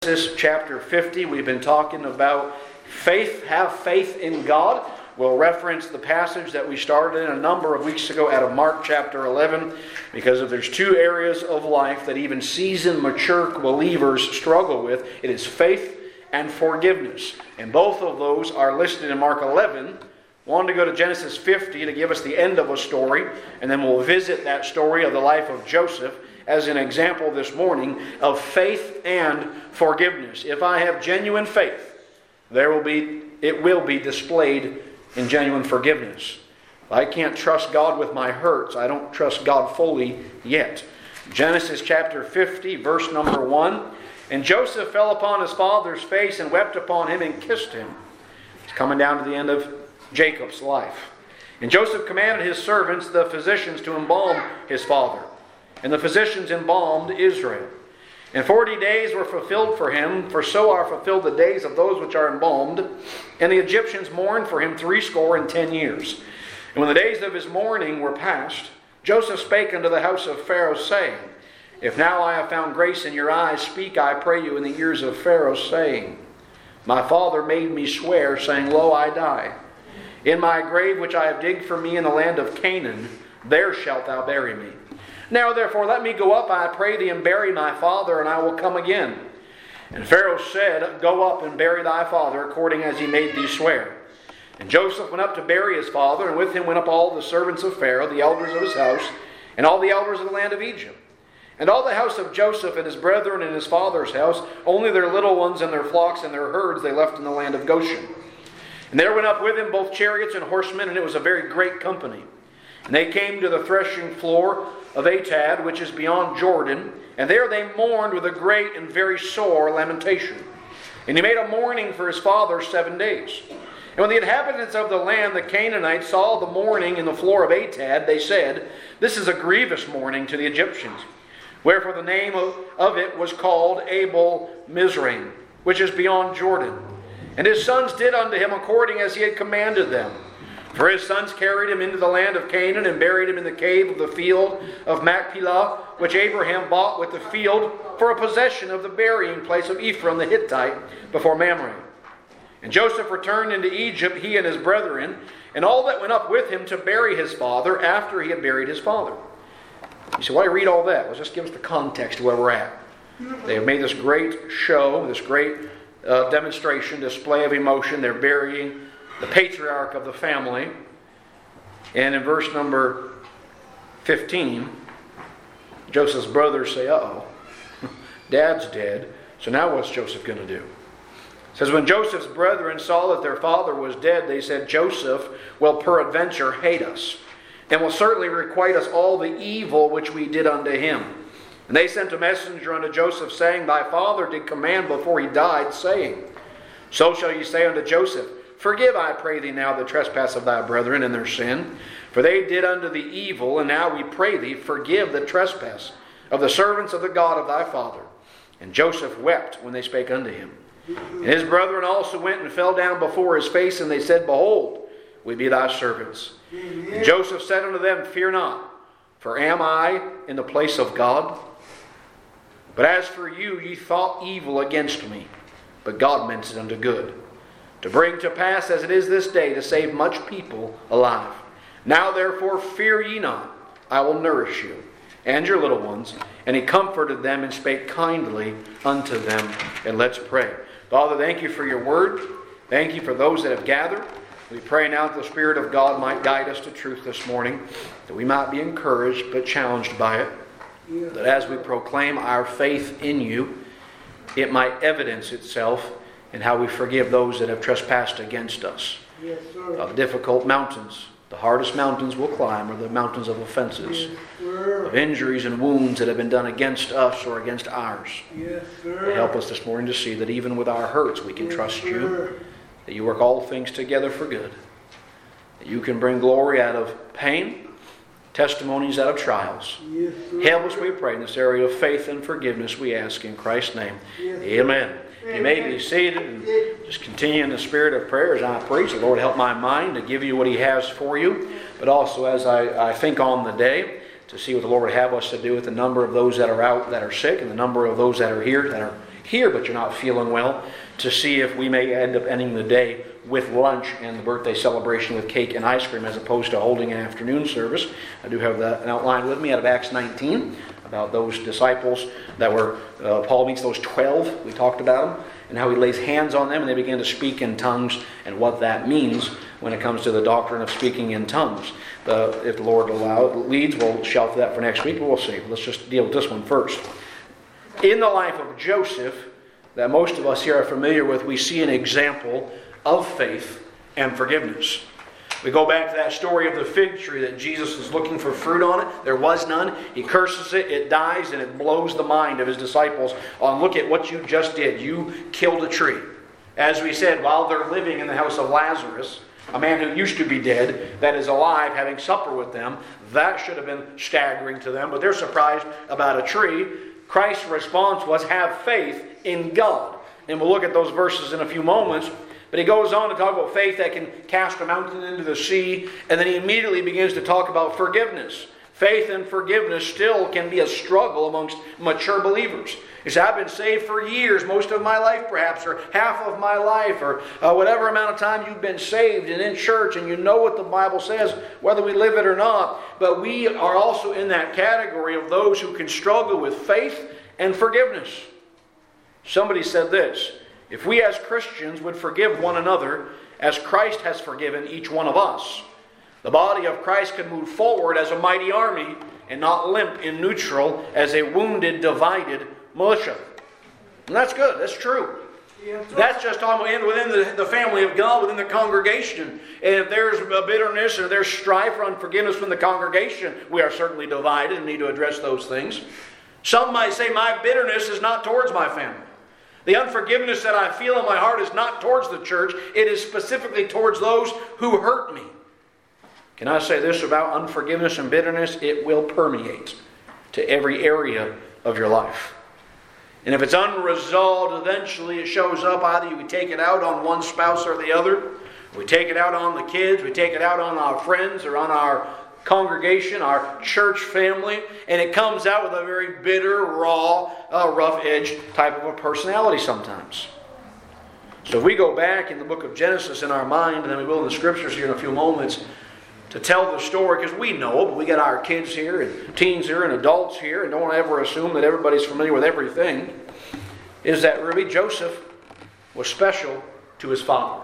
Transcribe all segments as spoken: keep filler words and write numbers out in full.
Genesis chapter fifty, we've been talking about faith, have faith in God. We'll reference the passage that we started in a number of weeks ago out of Mark chapter eleven, because if there's two areas of life that even seasoned, mature believers struggle with, it is faith and forgiveness. And both of those are listed in Mark eleven. I wanted to go to Genesis fifty to give us the end of a story, and then we'll visit that story of the life of Joseph as an example this morning of faith and forgiveness. If I have genuine faith, there will be it will be displayed in genuine forgiveness. If I can't trust God with my hurts, I don't trust God fully yet. Genesis chapter fifty, verse number one. And Joseph fell upon his father's face and wept upon him and kissed him. It's coming down to the end of Jacob's life. And Joseph commanded his servants, the physicians, to embalm his father. And the physicians embalmed Israel. And forty days were fulfilled for him, for so are fulfilled the days of those which are embalmed. And the Egyptians mourned for him threescore and ten years. And when the days of his mourning were past, Joseph spake unto the house of Pharaoh, saying, If now I have found grace in your eyes, speak, I pray you, in the ears of Pharaoh, saying, My father made me swear, saying, Lo, I die. In my grave which I have digged for me in the land of Canaan, there shalt thou bury me. Now therefore let me go up, I pray thee, and bury my father, and I will come again. And Pharaoh said, Go up and bury thy father, according as he made thee swear. And Joseph went up to bury his father, and with him went up all the servants of Pharaoh, the elders of his house, and all the elders of the land of Egypt. And all the house of Joseph and his brethren and his father's house, only their little ones and their flocks and their herds they left in the land of Goshen. And there went up with him both chariots and horsemen, and it was a very great company. And they came to the threshing floor of Atad, which is beyond Jordan, and there they mourned with a great and very sore lamentation. And he made a mourning for his father seven days. And when the inhabitants of the land, the Canaanites, saw the mourning in the floor of Atad, they said, This is a grievous mourning to the Egyptians. Wherefore the name of, of it was called Abel Mizraim, which is beyond Jordan. And his sons did unto him according as he had commanded them. For his sons carried him into the land of Canaan and buried him in the cave of the field of Machpelah, which Abraham bought with the field for a possession of the burying place of Ephron the Hittite before Mamre. And Joseph returned into Egypt, he and his brethren, and all that went up with him to bury his father after he had buried his father. You say, why read all that? Well, just give us the context of where we're at. They have made this great show, this great uh, demonstration, display of emotion. They're burying the patriarch of the family. And in verse number fifteen, Joseph's brothers say, uh-oh, Dad's dead. So now what's Joseph going to do? It says, when Joseph's brethren saw that their father was dead, they said, Joseph will peradventure hate us, and will certainly requite us all the evil which we did unto him. And they sent a messenger unto Joseph, saying, Thy father did command before he died, saying, So shall ye say unto Joseph, Forgive, I pray thee now, the trespass of thy brethren and their sin. For they did unto thee evil, and now we pray thee, forgive the trespass of the servants of the God of thy father. And Joseph wept when they spake unto him. And his brethren also went and fell down before his face, and they said, Behold, we be thy servants. And Joseph said unto them, Fear not, for am I in the place of God? But as for you, ye thought evil against me, but God meant it unto good, to bring to pass as it is this day, to save much people alive. Now therefore fear ye not, I will nourish you, and your little ones. And he comforted them and spake kindly unto them. And let's pray. Father, thank you for your word. Thank you for those that have gathered. We pray now that the Spirit of God might guide us to truth this morning, that we might be encouraged but challenged by it, that as we proclaim our faith in you, it might evidence itself in how we forgive those that have trespassed against us. Yes, sir. Of difficult mountains, the hardest mountains we'll climb are the mountains of offenses, Yes, of injuries and wounds that have been done against us or against ours. Yes, sir. Help us this morning to see that even with our hurts we can Yes, trust sir. you, that you work all things together for good, that you can bring glory out of pain, testimonies out of trials. Yes, sir. Help us, we pray, in this area of faith and forgiveness, we ask in Christ's name. Yes, sir. Amen. You may be seated and just continue in the spirit of prayer as I preach. The Lord help my mind to give you what he has for you, but also as I, I think on the day, to see what the Lord would have us to do with the number of those that are out that are sick and the number of those that are here that are here, but you're not feeling well, to see if we may end up ending the day with lunch and the birthday celebration with cake and ice cream as opposed to holding an afternoon service. I do have that outlined with me out of Acts nineteen about those disciples that were, uh, Paul meets those twelve. We talked about them and how he lays hands on them and they begin to speak in tongues and what that means when it comes to the doctrine of speaking in tongues. Uh, if the Lord allow, leads, we'll shelf that for next week, but we'll see. Let's just deal with this one first. In the life of Joseph, that most of us here are familiar with, we see an example of faith and forgiveness. We go back to that story of the fig tree that Jesus was looking for fruit on it. There was none. He curses it, it dies, and it blows the mind of his disciples on, look at what you just did. You killed a tree. As we said, while they're living in the house of Lazarus, a man who used to be dead, that is alive, having supper with them, that should have been staggering to them, but they're surprised about a tree. Christ's response was, have faith in God. And we'll look at those verses in a few moments. But he goes on to talk about faith that can cast a mountain into the sea. And then he immediately begins to talk about forgiveness. Faith and forgiveness still can be a struggle amongst mature believers. He said, I've been saved for years, most of my life perhaps, or half of my life, or uh, whatever amount of time you've been saved and in church, and you know what the Bible says, whether we live it or not. But we are also in that category of those who can struggle with faith and forgiveness. Somebody said this, if we as Christians would forgive one another as Christ has forgiven each one of us, the body of Christ could move forward as a mighty army and not limp in neutral as a wounded, divided militia. And that's good. That's true. That's just within the, the family of God, within the congregation. And if there's a bitterness or there's strife or unforgiveness from the congregation, we are certainly divided and need to address those things. Some might say my bitterness is not towards my family. The unforgiveness that I feel in my heart is not towards the church. It is specifically towards those who hurt me. Can I say this about unforgiveness and bitterness? It will permeate to every area of your life. And if it's unresolved, eventually it shows up. Either we take it out on one spouse or the other. We take it out on the kids. We take it out on our friends or on our congregation, our church family. And it comes out with a very bitter, raw, uh, rough-edged type of a personality sometimes. So if we go back in the book of Genesis in our mind, and then we will in the scriptures here in a few moments, to tell the story, because we know, but we got our kids here and teens here and adults here, and don't ever assume that everybody's familiar with everything, is that really Joseph was special to his father.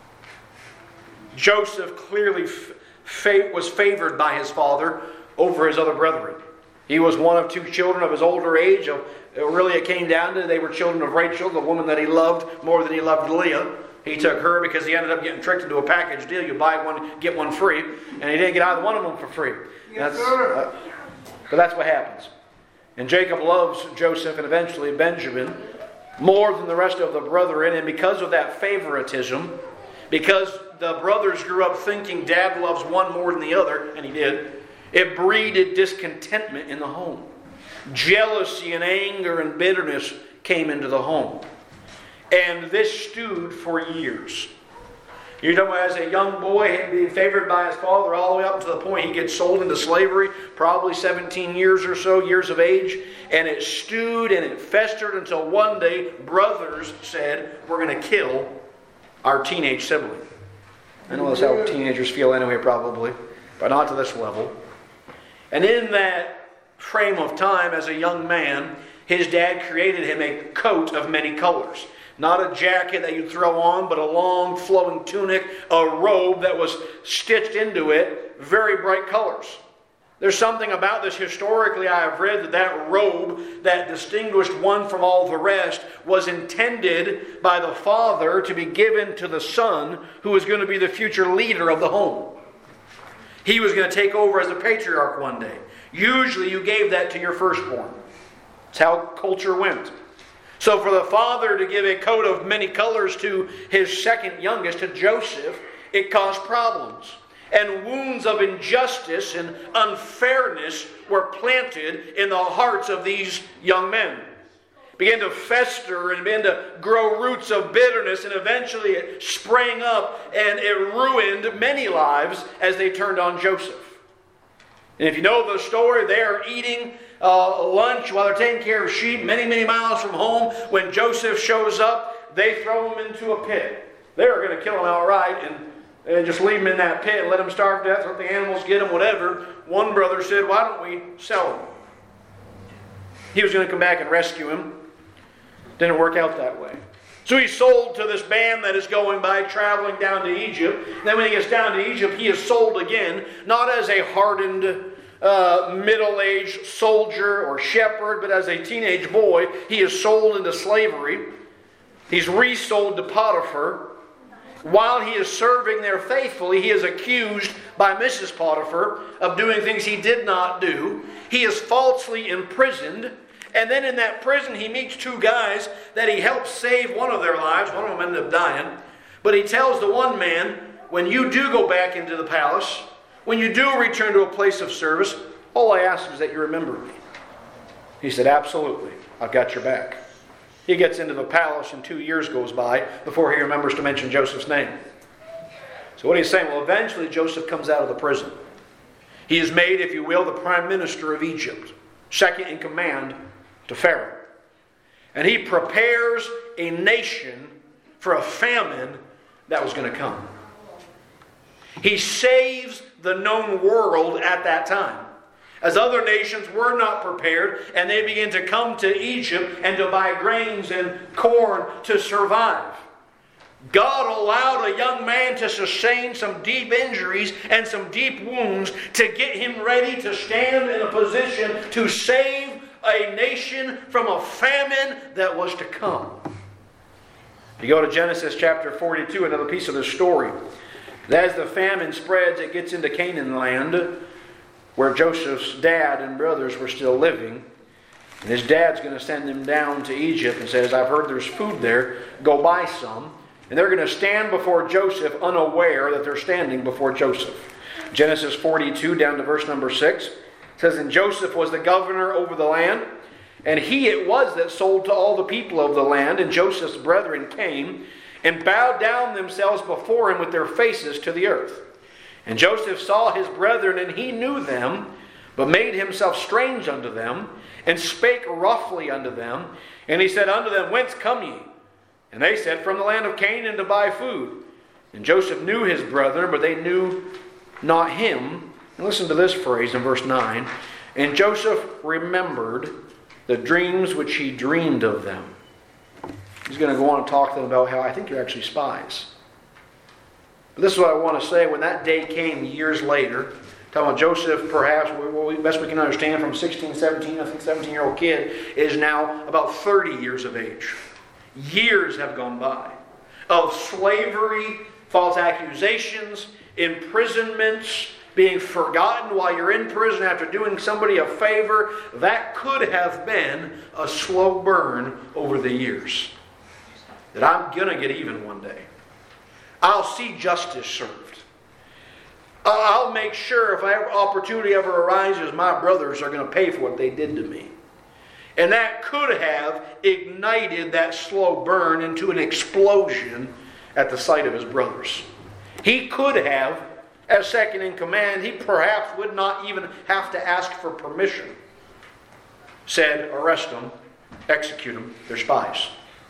Joseph clearly fa- was favored by his father over his other brethren. He was one of two children of his older age. Really, it came down to they were children of Rachel, the woman that he loved more than he loved Leah. He took her because he ended up getting tricked into a package deal. You buy one, get one free. And he didn't get either one of them for free. Yes, that's, sir. uh, but that's what happens. And Jacob loves Joseph and eventually Benjamin more than the rest of the brethren. And because of that favoritism, because the brothers grew up thinking dad loves one more than the other, and he did, it breeded discontentment in the home. Jealousy and anger and bitterness came into the home. And this stewed for years. You know, as a young boy, being favored by his father all the way up to the point he gets sold into slavery, probably seventeen years or so, years of age. And it stewed and it festered until one day brothers said, we're going to kill our teenage sibling. I know that's how teenagers feel anyway, probably, but not to this level. And in that frame of time, as a young man, his dad created him a coat of many colors. Not a jacket that you throw on, but a long flowing tunic, a robe that was stitched into it, very bright colors. There's something about this historically I have read that that robe that distinguished one from all the rest was intended by the father to be given to the son who was going to be the future leader of the home. He was going to take over as a patriarch one day. Usually you gave that to your firstborn. That's how culture went. So for the father to give a coat of many colors to his second youngest, to Joseph, it caused problems. And wounds of injustice and unfairness were planted in the hearts of these young men. Began to fester and began to grow roots of bitterness, and eventually it sprang up and it ruined many lives as they turned on Joseph. And if you know the story, they are eating uh, lunch while they're taking care of sheep many, many miles from home. When Joseph shows up, they throw him into a pit. They're going to kill him outright and, and just leave him in that pit and let him starve to death, let the animals get him, whatever. One brother said, why don't we sell him? He was going to come back and rescue him. Didn't work out that way. So he's sold to this band that is going by, traveling down to Egypt. And then when he gets down to Egypt, he is sold again, not as a hardened, uh, middle-aged soldier or shepherd, but as a teenage boy. He is sold into slavery. He's resold to Potiphar. While he is serving there faithfully, he is accused by Missus Potiphar of doing things he did not do. He is falsely imprisoned. And then in that prison, he meets two guys that he helps save one of their lives. One of them ended up dying. But he tells the one man, when you do go back into the palace, when you do return to a place of service, all I ask is that you remember me. He said, absolutely. I've got your back. He gets into the palace and two years goes by before he remembers to mention Joseph's name. So what he's saying, well, eventually Joseph comes out of the prison. He is made, if you will, the prime minister of Egypt, second in command to Pharaoh. And he prepares a nation for a famine that was going to come. He saves the known world at that time, as other nations were not prepared, and they began to come to Egypt and to buy grains and corn to survive. God allowed a young man to sustain some deep injuries and some deep wounds to get him ready to stand in a position to save a nation from a famine that was to come. If you go to Genesis chapter forty-two, another piece of the story. As the famine spreads, it gets into Canaan land, where Joseph's dad and brothers were still living. And his dad's going to send him down to Egypt and says, I've heard there's food there, go buy some. And they're going to stand before Joseph unaware that they're standing before Joseph. Genesis forty-two down to verse number six. It says, and Joseph was the governor over the land, and he it was that sold to all the people of the land. And Joseph's brethren came and bowed down themselves before him with their faces to the earth. And Joseph saw his brethren, and he knew them, but made himself strange unto them, and spake roughly unto them. And he said unto them, whence come ye? And they said, from the land of Canaan to buy food. And Joseph knew his brethren, but they knew not him. And listen to this phrase in verse nine. And Joseph remembered the dreams which he dreamed of them. He's going to go on and talk to them about how I think you're actually spies. But this is what I want to say. When that day came years later, talking about Joseph, perhaps, what best we can understand, from sixteen, seventeen, I think seventeen-year-old kid, is now about thirty years of age. Years have gone by of slavery, false accusations, imprisonments, being forgotten while you're in prison after doing somebody a favor. That could have been a slow burn over the years. That I'm going to get even one day. I'll see justice served. I'll make sure if an opportunity ever arises, my brothers are going to pay for what they did to me. And that could have ignited that slow burn into an explosion at the sight of his brothers. He could have, as second in command, he perhaps would not even have to ask for permission. Said, arrest them, execute them, they're spies.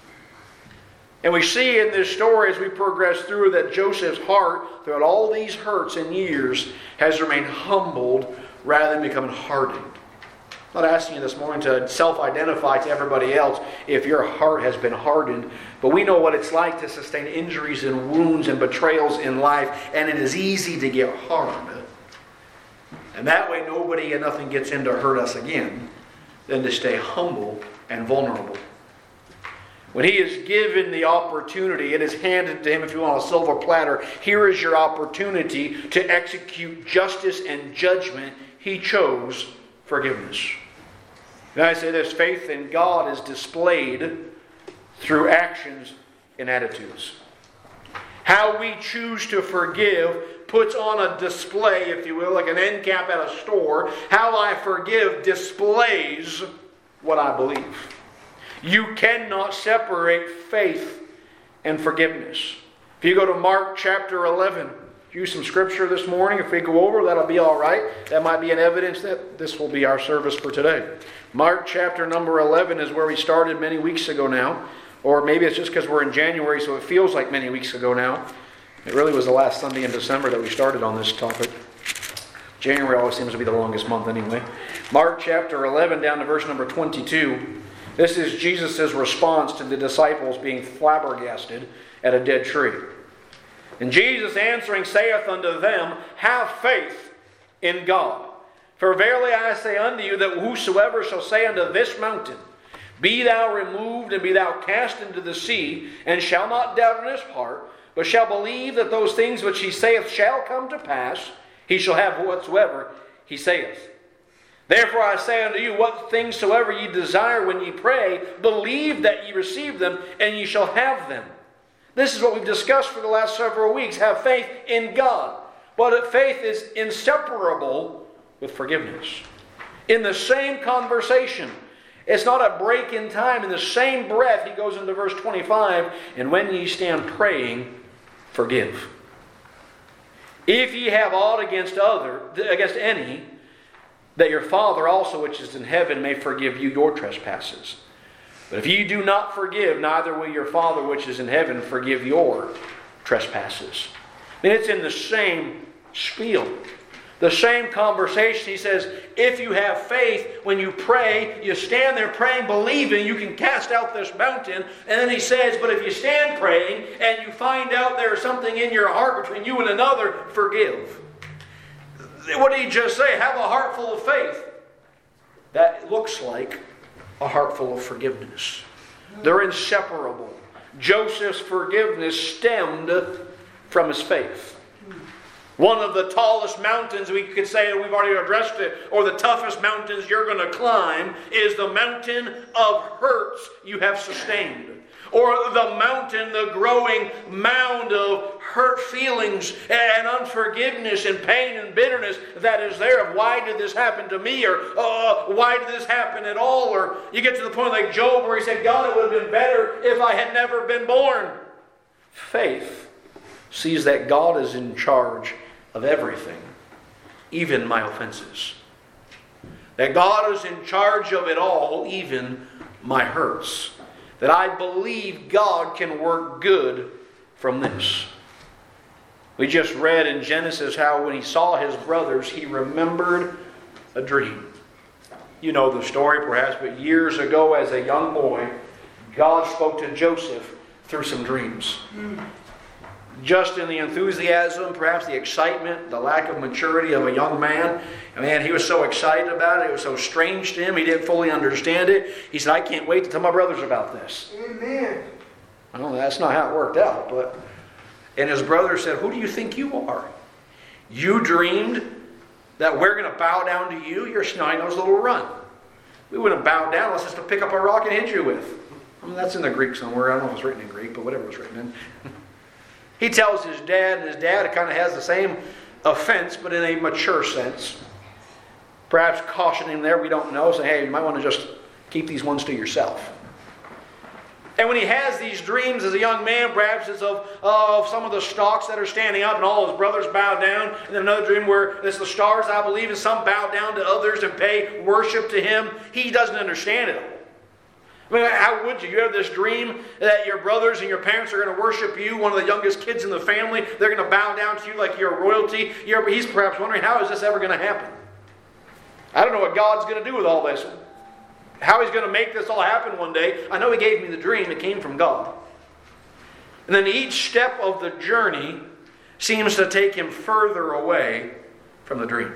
And we see in this story as we progress through that Joseph's heart, throughout all these hurts and years, has remained humbled rather than becoming hardened. I'm not asking you this morning to self-identify to everybody else if your heart has been hardened, but we know what it's like to sustain injuries and wounds and betrayals in life, and it is easy to get hard. And that way nobody and nothing gets in to hurt us again than to stay humble and vulnerable. When he is given the opportunity, it is handed to him, if you want, a silver platter. Here is your opportunity to execute justice and judgment. He chose forgiveness. And I say this, faith in God is displayed through actions and attitudes. How we choose to forgive puts on a display, if you will, like an end cap at a store. How I forgive displays what I believe. You cannot separate faith and forgiveness. If you go to Mark chapter eleven, use some scripture this morning. If we go over, that'll be all right. That might be an evidence that this will be our service for today. Mark chapter number eleven is where we started many weeks ago now. Or maybe it's just because we're in January, so it feels like many weeks ago now. It really was the last Sunday in December that we started on this topic. January always seems to be the longest month anyway. Mark chapter eleven down to verse number twenty-two. This is Jesus' response to the disciples being flabbergasted at a dead tree. And Jesus answering saith unto them, Have faith in God. For verily I say unto you, that whosoever shall say unto this mountain, Be thou removed, and be thou cast into the sea, and shall not doubt in his heart, but shall believe that those things which he saith shall come to pass, he shall have whatsoever he saith. Therefore I say unto you, what things soever ye desire when ye pray, believe that ye receive them, and ye shall have them. This is what we've discussed for the last several weeks. Have faith in God. But faith is inseparable with forgiveness. In the same conversation, it's not a break in time. In the same breath, he goes into verse twenty-five, and when ye stand praying, forgive. If ye have aught against other, against any, that your Father also which is in heaven may forgive you your trespasses. But if ye do not forgive, neither will your Father which is in heaven forgive your trespasses. I mean, it's in the same spiel. The same conversation. He says, if you have faith, when you pray, you stand there praying, believing you can cast out this mountain. And then he says, but if you stand praying and you find out there is something in your heart between you and another, forgive. What did he just say? Have a heart full of faith. That looks like a heart full of forgiveness. They're inseparable. Joseph's forgiveness stemmed from his faith. One of the tallest mountains, we could say, we've already addressed it, or the toughest mountains you're going to climb is the mountain of hurts you have sustained. Or the mountain, the growing mound of hurt feelings and unforgiveness and pain and bitterness that is there of why did this happen to me? Or uh, why did this happen at all? Or you get to the point like Job where he said, God, it would have been better if I had never been born. Faith sees that God is in charge of everything, even my offenses. That God is in charge of it all, even my hurts. That I believe God can work good from this. We just read in Genesis how when he saw his brothers, he remembered a dream. You know the story perhaps, but years ago as a young boy, God spoke to Joseph through some dreams. Just in the enthusiasm, perhaps the excitement, the lack of maturity of a young man. And man, he was so excited about it. It was so strange to him. He didn't fully understand it. He said, I can't wait to tell my brothers about this. Amen. Well, that's not how it worked out. But and his brother said, who do you think you are? You dreamed that we're going to bow down to you? You're a snotty-nosed little runt. We wouldn't bow down unless it's to pick up a rock and hit you with. I mean, that's in the Greek somewhere. I don't know if it's written in Greek, but whatever it's written in. He tells his dad, and his dad kind of has the same offense, but in a mature sense. Perhaps cautioning him there, we don't know. Say, hey, you might want to just keep these ones to yourself. And when he has these dreams as a young man, perhaps it's of, of some of the stalks that are standing up and all his brothers bow down. And then another dream where it's the stars, I believe, and some bow down to others and pay worship to him. He doesn't understand it all. I mean, how would you? You have this dream that your brothers and your parents are going to worship you, one of the youngest kids in the family. They're going to bow down to you like you're royalty. You're, he's perhaps wondering, how is this ever going to happen? I don't know what God's going to do with all this. How he's going to make this all happen one day. I know he gave me the dream. It came from God. And then each step of the journey seems to take him further away from the dream.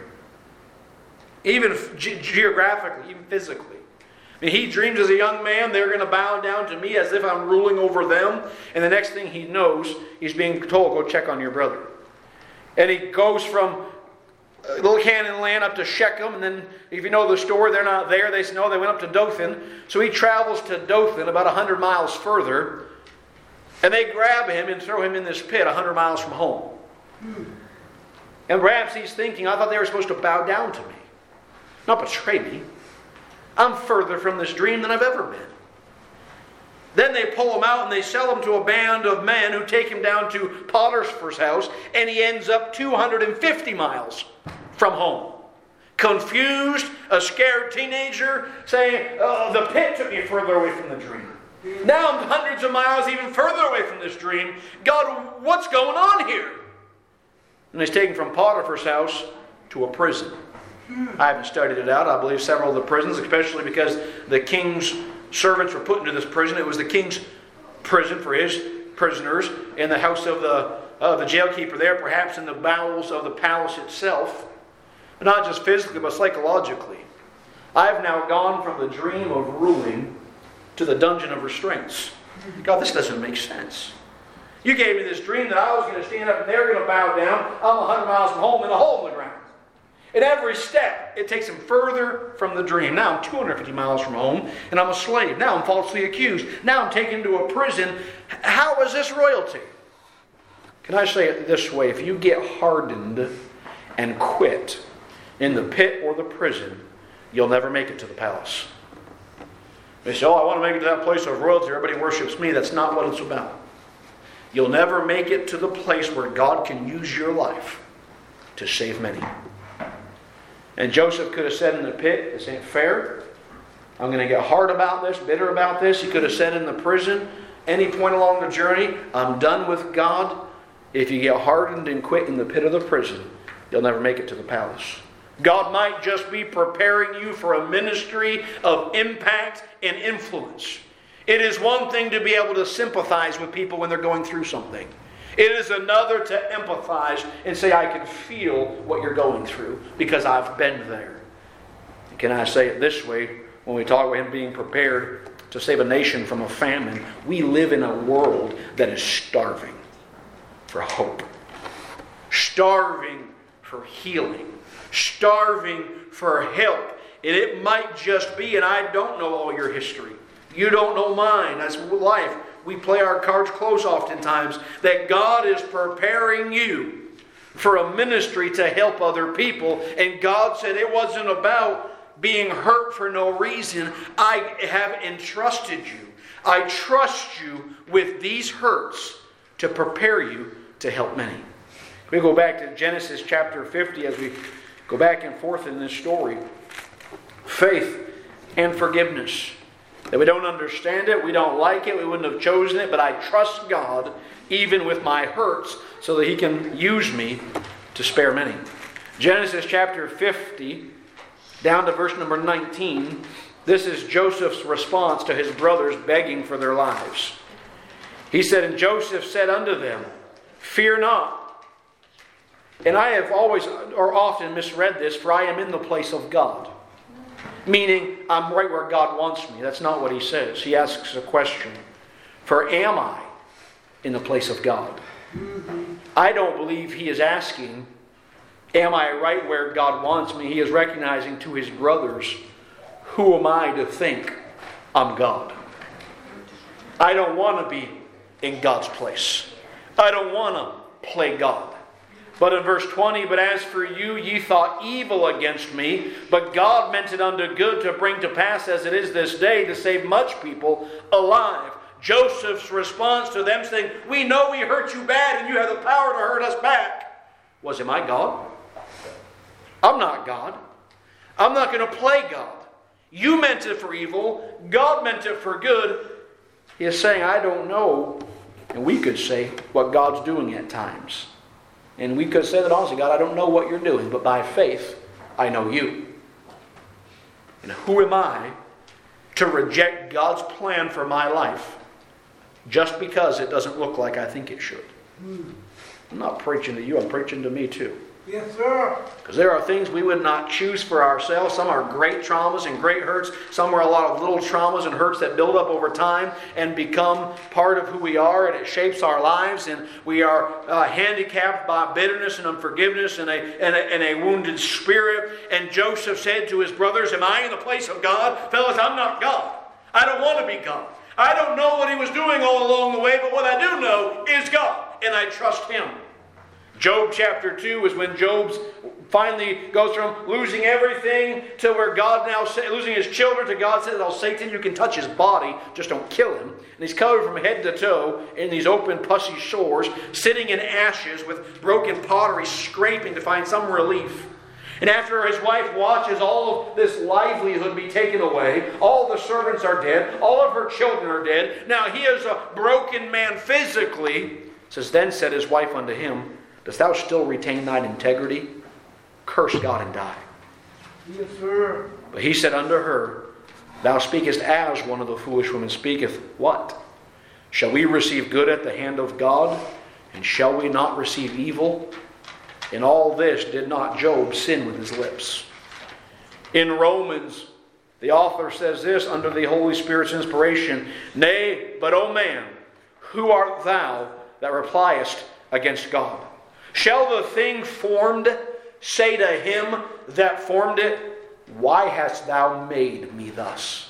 Even ge- geographically, even physically. I mean, he dreams as a young man, they're going to bow down to me as if I'm ruling over them. And the next thing he knows, he's being told, go check on your brother. And he goes from Little Canaan land up to Shechem. And then, if you know the story, they're not there. They know they went up to Dothan. So he travels to Dothan about one hundred miles further. And they grab him and throw him in this pit one hundred miles from home. Hmm. And perhaps he's thinking, I thought they were supposed to bow down to me, not betray me. I'm further from this dream than I've ever been. Then they pull him out and they sell him to a band of men who take him down to Potiphar's house, and he ends up two hundred fifty miles from home. Confused, a scared teenager, saying, oh, the pit took me further away from the dream. Now I'm hundreds of miles even further away from this dream. God, what's going on here? And he's taken from Potiphar's house to a prison. I haven't studied it out. I believe several of the prisons, especially because the king's servants were put into this prison. It was the king's prison for his prisoners in the house of the, uh, the jailkeeper there, perhaps in the bowels of the palace itself. But not just physically, but psychologically. I've now gone from the dream of ruling to the dungeon of restraints. God, this doesn't make sense. You gave me this dream that I was going to stand up and they're going to bow down. I'm one hundred miles from home in a hole in the ground. At every step, it takes him further from the dream. Now I'm two hundred fifty miles from home, and I'm a slave. Now I'm falsely accused. Now I'm taken to a prison. How is this royalty? Can I say it this way? If you get hardened and quit in the pit or the prison, you'll never make it to the palace. They say, oh, I want to make it to that place of royalty. Everybody worships me. That's not what it's about. You'll never make it to the place where God can use your life to save many. And Joseph could have said in the pit, this ain't fair. I'm going to get hard about this, bitter about this. He could have said in the prison, any point along the journey, I'm done with God. If you get hardened and quit in the pit of the prison, you'll never make it to the palace. God might just be preparing you for a ministry of impact and influence. It is one thing to be able to sympathize with people when they're going through something. It is another to empathize and say, I can feel what you're going through because I've been there. Can I say it this way? When we talk about Him being prepared to save a nation from a famine, we live in a world that is starving for hope. Starving for healing. Starving for help. And it might just be, and I don't know all your history. You don't know mine. That's life. We play our cards close oftentimes. That God is preparing you for a ministry to help other people. And God said it wasn't about being hurt for no reason. I have entrusted you. I trust you with these hurts to prepare you to help many. We go back to Genesis chapter fifty as we go back and forth in this story. Faith and forgiveness. That we don't understand it, we don't like it, we wouldn't have chosen it, but I trust God even with my hurts so that He can use me to spare many. Genesis chapter fifty, down to verse number nineteen. This is Joseph's response to his brothers begging for their lives. He said, and Joseph said unto them, fear not. And I have always or often misread this, for I am in the place of God. Meaning, I'm right where God wants me. That's not what he says. He asks a question. For am I in the place of God? Mm-hmm. I don't believe he is asking, am I right where God wants me? He is recognizing to his brothers, who am I to think I'm God? I don't want to be in God's place. I don't want to play God. But in verse twenty, but as for you, ye thought evil against me, but God meant it unto good to bring to pass as it is this day, to save much people alive. Joseph's response to them saying, we know we hurt you bad and you have the power to hurt us back, was, am I God? I'm not God. I'm not going to play God. You meant it for evil. God meant it for good. He is saying, I don't know. And we could say what God's doing at times. And we could say that honestly, God, I don't know what you're doing, but by faith, I know you. And who am I to reject God's plan for my life just because it doesn't look like I think it should? I'm not preaching to you, I'm preaching to me too. Yes, sir. Because there are things we would not choose for ourselves. Some are great traumas and great hurts. Some are a lot of little traumas and hurts that build up over time and become part of who we are, and it shapes our lives. And we are uh, handicapped by bitterness and unforgiveness and a, and, a, and a wounded spirit. And Joseph said to his brothers, am I in the place of God? Fellas, I'm not God. I don't want to be God. I don't know what he was doing all along the way, but what I do know is God, and I trust him. Job chapter two is when Job's finally goes from losing everything to where God now, losing his children to God says, "Oh, Satan, you can touch his body, just don't kill him." And he's covered from head to toe in these open pussy sores, sitting in ashes with broken pottery, scraping to find some relief. And after his wife watches all of this livelihood be taken away, all the servants are dead, all of her children are dead. Now he is a broken man physically. It says, "Then said his wife unto him, Dost thou still retain thine integrity? Curse God and die." Yes, sir. But he said unto her, "Thou speakest as one of the foolish women speaketh. What? Shall we receive good at the hand of God? And shall we not receive evil?" In all this did not Job sin with his lips. In Romans, the author says this under the Holy Spirit's inspiration, "Nay, but O man, who art thou that repliest against God? Shall the thing formed say to him that formed it, Why hast thou made me thus?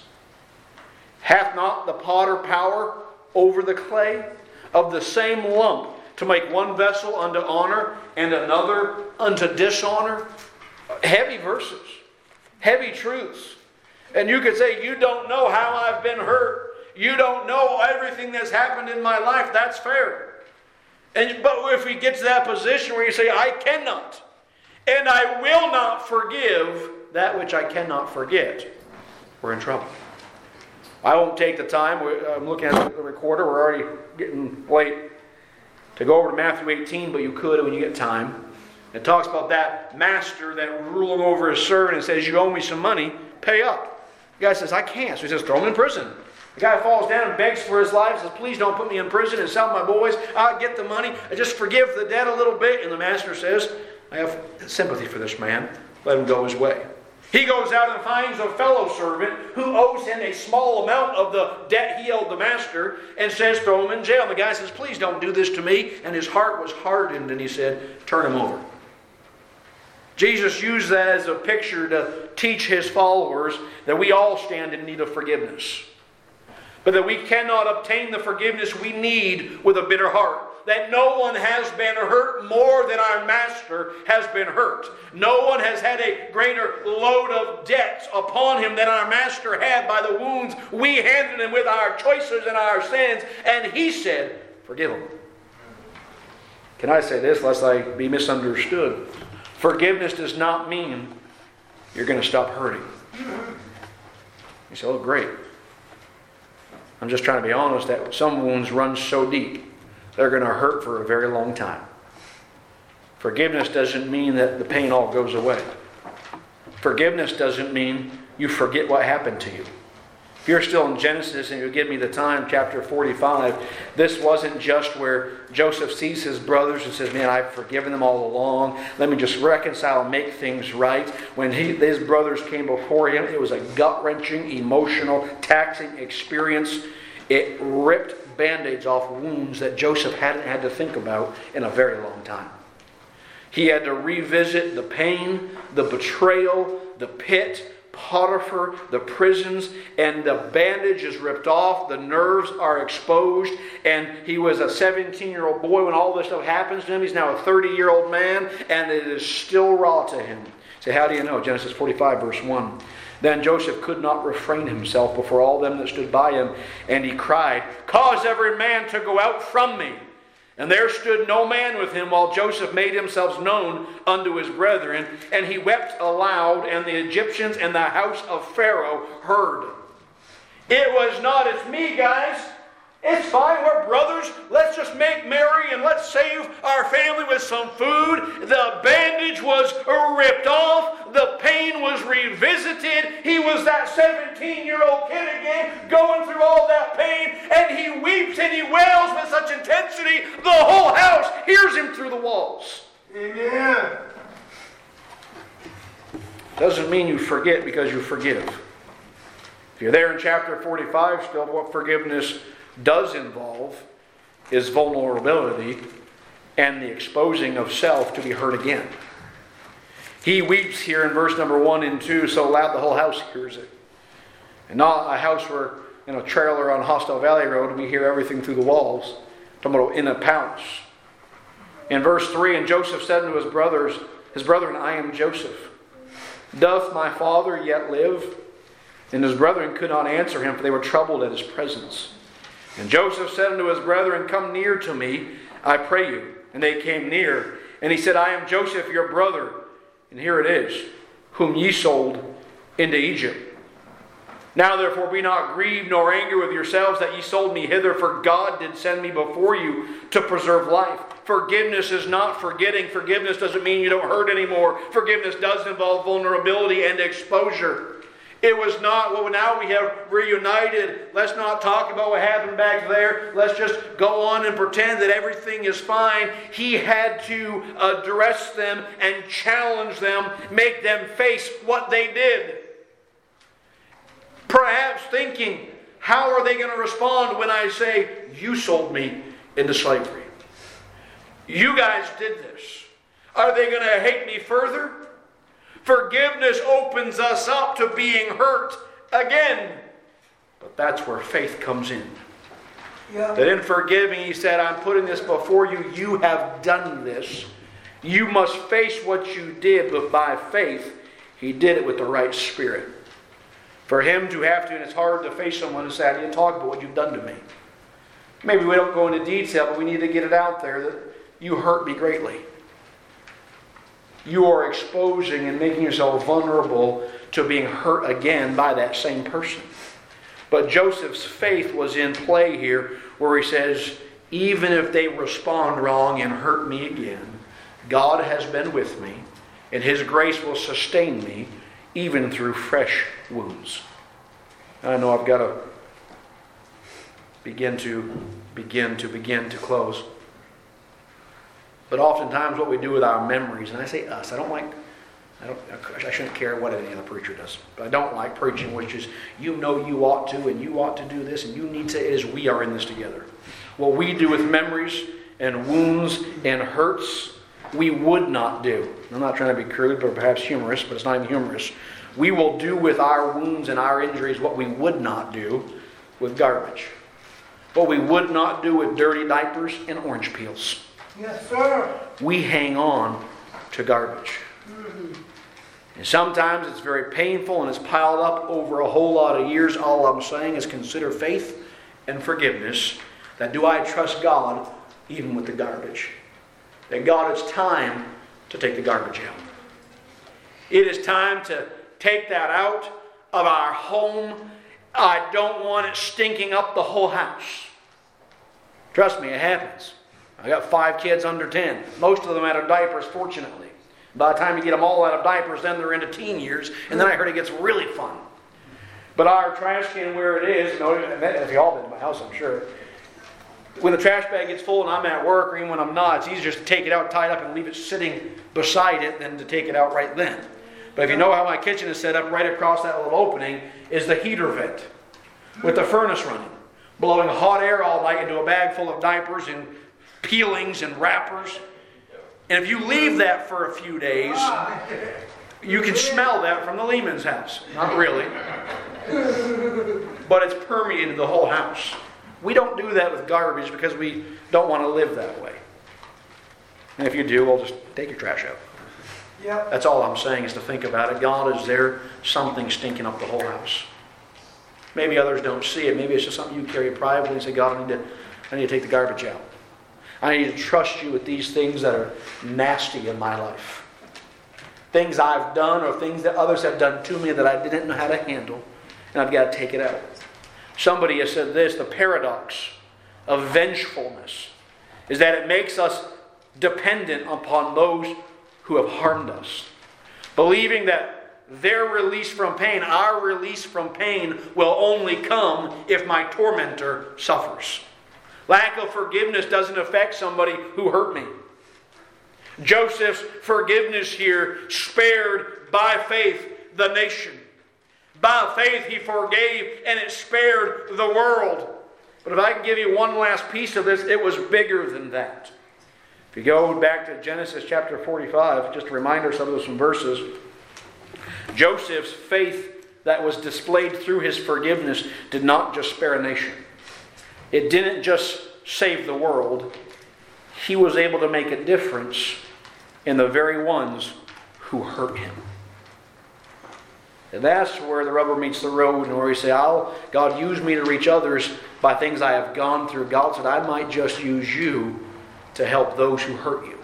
Hath not the potter power over the clay of the same lump to make one vessel unto honor and another unto dishonor?" Heavy verses. Heavy truths. And you could say, "You don't know how I've been hurt. You don't know everything that's happened in my life." That's fair. And, but if we get to that position where you say, "I cannot, and I will not forgive that which I cannot forget," we're in trouble. I won't take the time. I'm looking at the recorder. We're already getting late to go over to Matthew eighteen, but you could when you get time. It talks about that master that ruling over his servant and says, "You owe me some money, pay up." The guy says, "I can't." So he says, "Throw him in prison." The guy falls down and begs for his life, says, "Please don't put me in prison and sell my boys. I'll get the money. I just forgive the debt a little bit." And the master says, "I have sympathy for this man. Let him go his way." He goes out and finds a fellow servant who owes him a small amount of the debt he owed the master and says, "Throw him in jail." And the guy says, "Please don't do this to me." And his heart was hardened and he said, "Turn him over." Jesus used that as a picture to teach his followers that we all stand in need of forgiveness. But that we cannot obtain the forgiveness we need with a bitter heart. That no one has been hurt more than our master has been hurt. No one has had a greater load of debts upon him than our master had by the wounds we handed him with our choices and our sins. And he said, "Forgive him." Can I say this, lest I be misunderstood? Forgiveness does not mean you're going to stop hurting. You say, "Oh, great." I'm just trying to be honest that some wounds run so deep, they're going to hurt for a very long time. Forgiveness doesn't mean that the pain all goes away. Forgiveness doesn't mean you forget what happened to you. If you're still in Genesis and you give me the time, chapter forty-five, this wasn't just where Joseph sees his brothers and says, "Man, I've forgiven them all along. Let me just reconcile and make things right." When he, his brothers came before him, it was a gut-wrenching, emotional, taxing experience. It ripped band-aids off wounds that Joseph hadn't had to think about in a very long time. He had to revisit the pain, the betrayal, the pit, Potiphar, the prisons, and the bandage is ripped off, the nerves are exposed, and he was a seventeen-year-old boy when all this stuff happens to him. He's now a thirty-year-old man, and it is still raw to him. Say, how do you know? Genesis forty-five, verse one. Then Joseph could not refrain himself before all them that stood by him, and he cried, "Cause every man to go out from me." And there stood no man with him, while Joseph made himself known unto his brethren. And he wept aloud, and the Egyptians and the house of Pharaoh heard. It was not, "It's me, guys. It's fine, we're brothers. Let's just make merry and let's save our family with some food." The bandage was ripped off. The pain was revisited. He was that seventeen-year-old kid again, going through all that pain. And he weeps and he wails with such intensity, the whole house hears him through the walls. Amen. Doesn't mean you forget because you forgive. If you're there in chapter forty-five, still what forgiveness does involve is vulnerability and the exposing of self to be hurt again. He weeps here in verse number one and two so loud the whole house hears it. And not a house where in a trailer on Hostile Valley Road we hear everything through the walls. I'm talking about in a house. In verse three, and Joseph said unto his brothers, his brethren, I am Joseph. Doth my father yet live? And his brethren could not answer him, for they were troubled at his presence. And Joseph said unto his brethren, Come near to me, I pray you. And they came near. And he said, I am Joseph, your brother. And here it is, whom ye sold into Egypt. Now therefore be not grieved nor angry with yourselves that ye sold me hither, for God did send me before you to preserve life. Forgiveness is not forgetting. Forgiveness doesn't mean you don't hurt anymore. Forgiveness does involve vulnerability and exposure. It was not, well, now we have reunited. Let's not talk about what happened back there. Let's just go on and pretend that everything is fine. He had to address them and challenge them, make them face what they did. Perhaps thinking, how are they going to respond when I say, you sold me into slavery? You guys did this. Are they going to hate me further? Forgiveness opens us up to being hurt again. But that's where faith comes in. Yeah. That in forgiving, he said, I'm putting this before you. You have done this. You must face what you did, but by faith, he did it with the right spirit. For him to have to, and it's hard to face someone and say, I didn't talk about what you've done to me. Maybe we don't go into detail, but we need to get it out there that you hurt me greatly. You are exposing and making yourself vulnerable to being hurt again by that same person. But Joseph's faith was in play here, where he says, even if they respond wrong and hurt me again, God has been with me, and his grace will sustain me, even through fresh wounds. I know I've got to begin to begin to begin to close. But oftentimes what we do with our memories, and I say us, I don't like, I don't, I shouldn't care what any other preacher does, but I don't like preaching which is, you know you ought to, and you ought to do this, and you need to, it is we are in this together. What we do with memories and wounds and hurts, we would not do. I'm not trying to be crude, but perhaps humorous, but it's not even humorous. We will do with our wounds and our injuries what we would not do with garbage. What we would not do with dirty diapers and orange peels. Yes, sir. We hang on to garbage. Mm-hmm. And sometimes it's very painful and it's piled up over a whole lot of years. All I'm saying is consider faith and forgiveness. That do I trust God even with the garbage? That God, it's time to take the garbage out. It is time to take that out of our home. I don't want it stinking up the whole house. Trust me, it happens. I got five kids under ten. Most of them out of diapers, fortunately. By the time you get them all out of diapers, then they're into teen years. And then I heard it gets really fun. But our trash can where it is, you know, if you all been to my house, I'm sure. When the trash bag gets full and I'm at work, or even when I'm not, it's easier just to take it out, tie it up, and leave it sitting beside it than to take it out right then. But if you know how my kitchen is set up, right across that little opening is the heater vent with the furnace running, blowing hot air all night into a bag full of diapers and peelings and wrappers. And if you leave that for a few days, you can smell that from the Lehman's house. Not really. But it's permeated the whole house. We don't do that with garbage because we don't want to live that way. And if you do, well, just take your trash out. Yep. That's all I'm saying is to think about it. God, is there something stinking up the whole house? Maybe others don't see it. Maybe it's just something you carry privately and say, God, I need to, I need to take the garbage out. I need to trust you with these things that are nasty in my life. Things I've done or things that others have done to me that I didn't know how to handle. And I've got to take it out. Somebody has said this, the paradox of vengefulness is that it makes us dependent upon those who have harmed us. Believing that their release from pain, our release from pain, will only come if my tormentor suffers. Lack of forgiveness doesn't affect somebody who hurt me. Joseph's forgiveness here spared by faith the nation. By faith he forgave and it spared the world. But if I can give you one last piece of this, it was bigger than that. If you go back to Genesis chapter forty-five, just to remind ourselves of some verses, Joseph's faith that was displayed through his forgiveness did not just spare a nation. It didn't just save the world. he was able to make a difference in the very ones who hurt him. And that's where the rubber meets the road, and where we say, I'll, God, use me to reach others by things I have gone through. God said, I might just use you to help those who hurt you.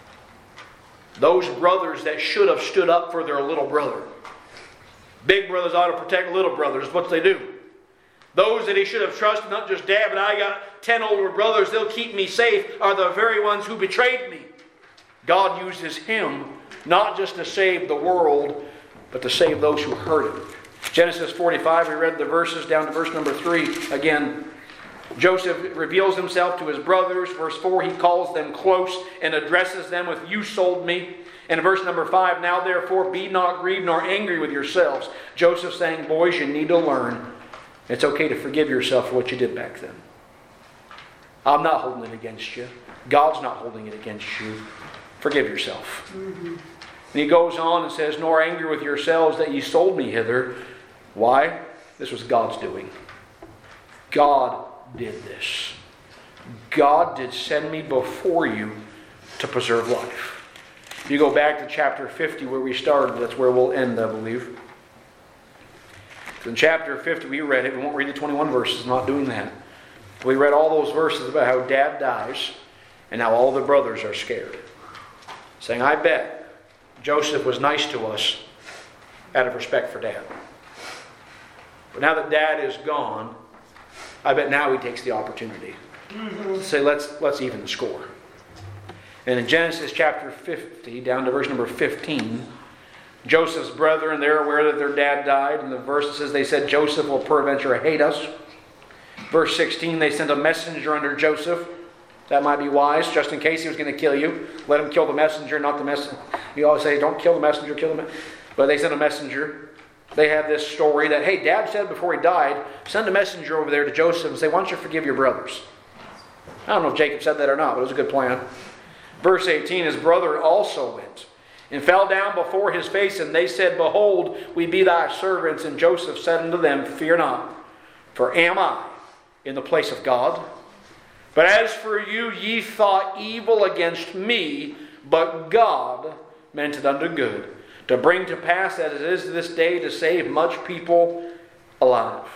Those brothers that should have stood up for their little brother. Big brothers ought to protect little brothers. What do they do? Those that he should have trusted, not just Dad, but I got ten older brothers, they'll keep me safe, are the very ones who betrayed me. God uses him not just to save the world, but to save those who hurt him. Genesis forty-five, we read the verses down to verse number three. Again, Joseph reveals himself to his brothers. Verse four, he calls them close and addresses them with, you sold me. And verse number five, now therefore be not grieved nor angry with yourselves. Joseph saying, boys, you need to learn. It's okay to forgive yourself for what you did back then. I'm not holding it against you. God's not holding it against you. Forgive yourself. Mm-hmm. And he goes on and says, nor angry with yourselves that ye sold me hither. Why? This was God's doing. God did this. God did send me before you to preserve life. If you go back to chapter fifty where we started, that's where we'll end, I believe. In chapter fifty, we read it. We won't read the twenty-one verses, I'm not doing that. We read all those verses about how Dad dies and how all the brothers are scared. Saying, I bet Joseph was nice to us out of respect for Dad. But now that Dad is gone, I bet now he takes the opportunity to say, let's, let's even the score. And in Genesis chapter fifty, down to verse number fifteen, Joseph's brethren, they're aware that their dad died. And the verse says, they said, Joseph will peradventure hate us. Verse sixteen, they sent a messenger under Joseph. That might be wise, just in case he was going to kill you. Let him kill the messenger, not the messenger. You always say, don't kill the messenger, kill the messenger. But they sent a messenger. They have this story that, hey, Dad said before he died, send a messenger over there to Joseph and say, why don't you forgive your brothers? I don't know if Jacob said that or not, but it was a good plan. Verse eighteen, his brother also went and fell down before his face, and they said, behold, we be thy servants. And Joseph said unto them, fear not, for am I in the place of God? But as for you, ye thought evil against me, but God meant it unto good, to bring to pass as it is this day to save much people alive.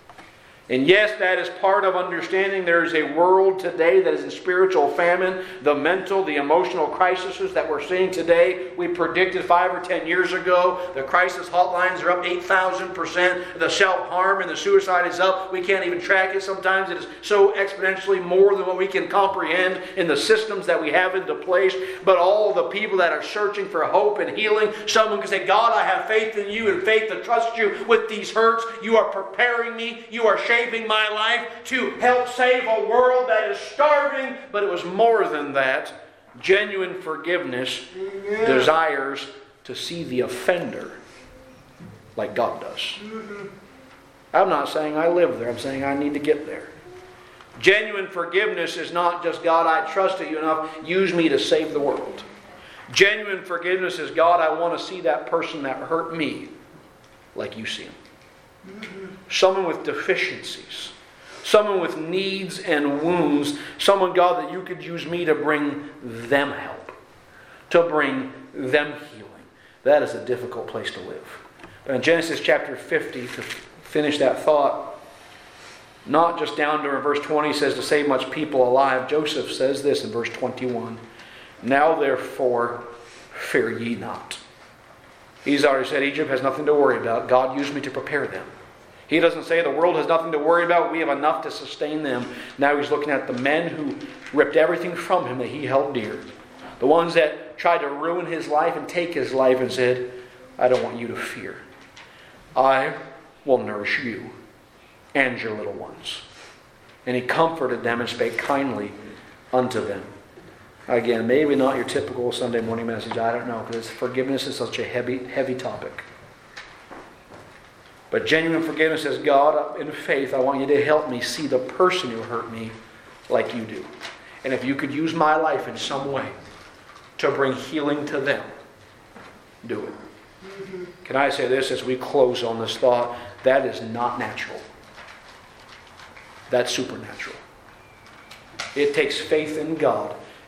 And yes, that is part of understanding there is a world today that is in spiritual famine. The mental, the emotional crises that we're seeing today, we predicted five or ten years ago. The crisis hotlines are up eight thousand percent. The self-harm and the suicide is up. We can't even track it. Sometimes it is so exponentially more than what we can comprehend in the systems that we have into place. But all the people that are searching for hope and healing, someone can say, God, I have faith in you and faith to trust you with these hurts. You are preparing me. You are shaping my life to help save a world that is starving. But it was more than that. Genuine forgiveness Amen. Desires to see the offender like God does. Mm-hmm. I'm not saying I live there. I'm saying I need to get there. Genuine forgiveness is not just, God, I trusted you enough. Use me to save the world. Genuine forgiveness is, God, I want to see that person that hurt me like you see him. Someone with deficiencies, someone with needs and wounds, someone, God, that you could use me to bring them help, to bring them healing. That is a difficult place to live. But in Genesis chapter fifty, to finish that thought, not just down to verse twenty says to save much people alive, Joseph says this in verse twenty-one, now therefore fear ye not. He's already said Egypt has nothing to worry about. God used me to prepare them. He doesn't say the world has nothing to worry about. We have enough to sustain them. Now he's looking at the men who ripped everything from him that he held dear. The ones that tried to ruin his life and take his life and said, I don't want you to fear. I will nourish you and your little ones. And he comforted them and spake kindly unto them. Again, maybe not your typical Sunday morning message. I don't know, because forgiveness is such a heavy, heavy topic. But genuine forgiveness says, God, in faith, I want you to help me see the person who hurt me like you do. And if you could use my life in some way to bring healing to them, do it. Mm-hmm. Can I say this as we close on this thought? That is not natural. That's supernatural. It takes faith in God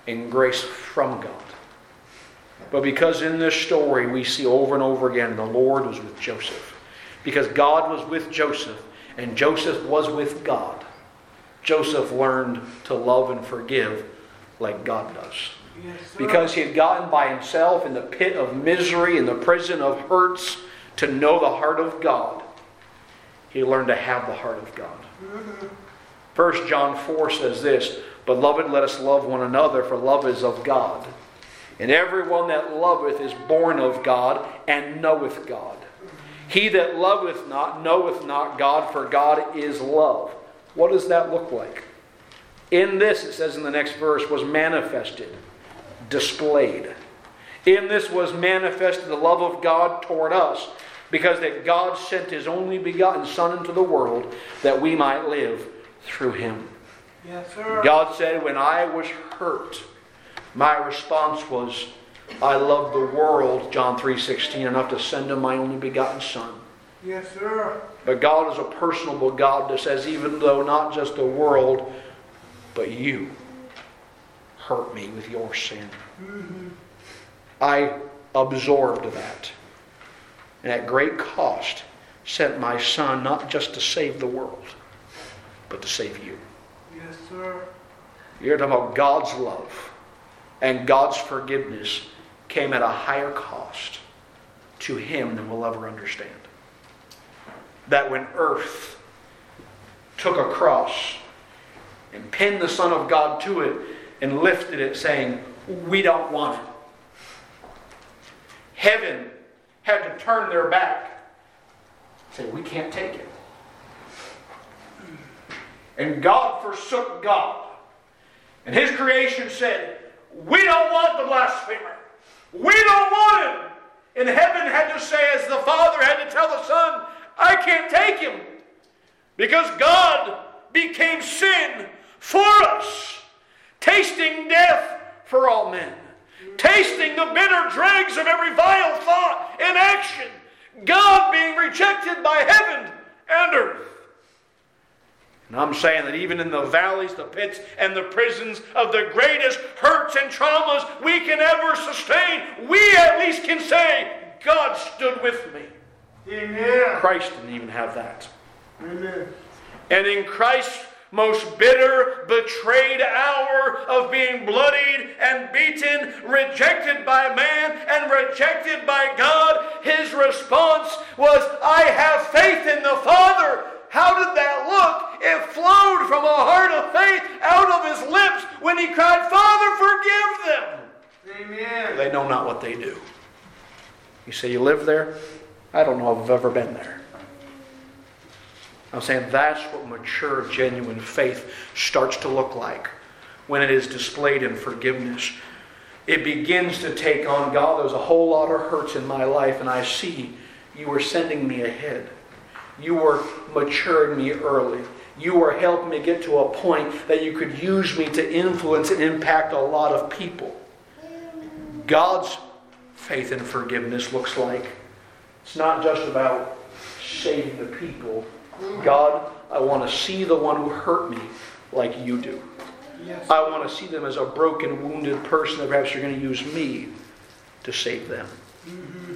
and grace from God. But because in this story we see over and over again the Lord was with Joseph. Because God was with Joseph and Joseph was with God, Joseph learned to love and forgive like God does. Yes, sir. Because he had gotten by himself in the pit of misery, in the prison of hurts, to know the heart of God, he learned to have the heart of God. First John four says this, "Beloved, let us love one another, for love is of God. And everyone that loveth is born of God, and knoweth God. He that loveth not, knoweth not God, for God is love." What does that look like? In this, it says in the next verse, was manifested, displayed. In this was manifested the love of God toward us, because that God sent His only begotten Son into the world, that we might live through Him. Yes, sir. God said, when I was hurt, my response was, I love the world, John three sixteen, enough to send Him my only begotten Son. Yes, sir. But God is a personable God that says, even though not just the world, but you hurt me with your sin. Mm-hmm. I absorbed that. And at great cost, sent my Son not just to save the world, but to save you. Yes, sir. You're talking about God's love and God's forgiveness came at a higher cost to Him than we'll ever understand. That when earth took a cross and pinned the Son of God to it and lifted it saying, we don't want it. Heaven had to turn their back and say, we can't take it. And God forsook God. And His creation said, we don't want the blasphemer. We don't want him. And heaven had to say, as the Father had to tell the Son, I can't take him. Because God became sin for us. Tasting death for all men. Tasting the bitter dregs of every vile thought and action. God being rejected by heaven and earth. And I'm saying that even in the valleys, the pits, and the prisons of the greatest hurts and traumas we can ever sustain, we at least can say, God stood with me. Amen. Christ didn't even have that. Amen. And in Christ's most bitter, betrayed hour of being bloodied and beaten, rejected by man and rejected by God, His response was, I have faith in the Father. How did that look? It flowed from a heart of faith out of His lips when He cried, Father, forgive them. Amen. They know not what they do. You say, you live there? I don't know if I've ever been there. I'm saying that's what mature, genuine faith starts to look like when it is displayed in forgiveness. It begins to take on, God, there's a whole lot of hurts in my life, and I see you were sending me ahead. You were maturing me early. You were helping me get to a point that you could use me to influence and impact a lot of people. God's faith and forgiveness looks like it's not just about saving the people. God, I want to see the one who hurt me like you do. Yes. I want to see them as a broken, wounded person that perhaps you're going to use me to save them. Mm-hmm.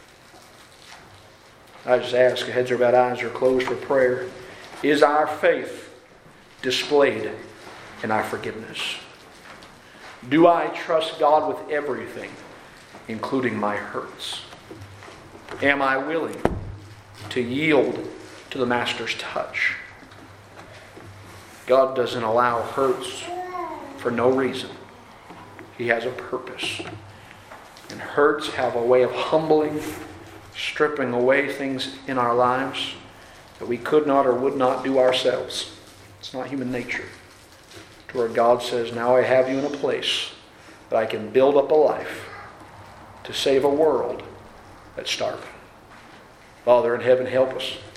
I just ask, heads are bowed, eyes are closed for prayer. Is our faith displayed in our forgiveness? Do I trust God with everything, including my hurts? Am I willing to yield to the Master's touch? God doesn't allow hurts for no reason. He has a purpose. And hurts have a way of humbling, stripping away things in our lives that we could not or would not do ourselves. It's not human nature. To where God says, now I have you in a place that I can build up a life to save a world that's starving. Father in heaven, help us.